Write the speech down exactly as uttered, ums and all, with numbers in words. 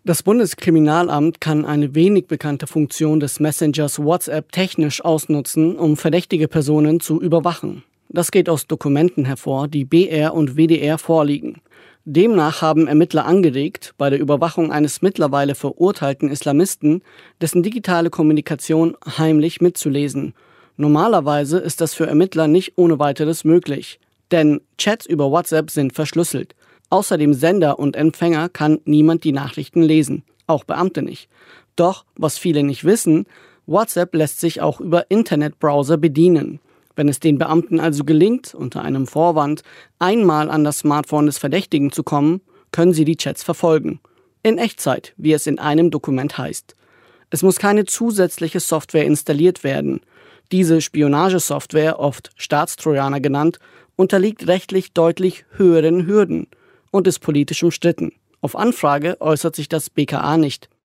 Das Bundeskriminalamt kann eine wenig bekannte Funktion des Messengers WhatsApp technisch ausnutzen, um verdächtige Personen zu überwachen. Das geht aus Dokumenten hervor, die B R und W D R vorliegen. Demnach haben Ermittler angeregt, bei der Überwachung eines mittlerweile verurteilten Islamisten dessen digitale Kommunikation heimlich mitzulesen. Normalerweise ist das für Ermittler nicht ohne weiteres möglich, denn Chats über WhatsApp sind verschlüsselt. Außer dem Sender und Empfänger kann niemand die Nachrichten lesen, auch Beamte nicht. Doch, was viele nicht wissen, WhatsApp lässt sich auch über Internetbrowser bedienen. Wenn es den Beamten also gelingt, unter einem Vorwand einmal an das Smartphone des Verdächtigen zu kommen, können sie die Chats verfolgen. In Echtzeit, wie es in einem Dokument heißt. Es muss keine zusätzliche Software installiert werden. Diese Spionagesoftware, oft Staatstrojaner genannt, unterliegt rechtlich deutlich höheren Hürden und ist politisch umstritten. Auf Anfrage äußert sich das B K A nicht.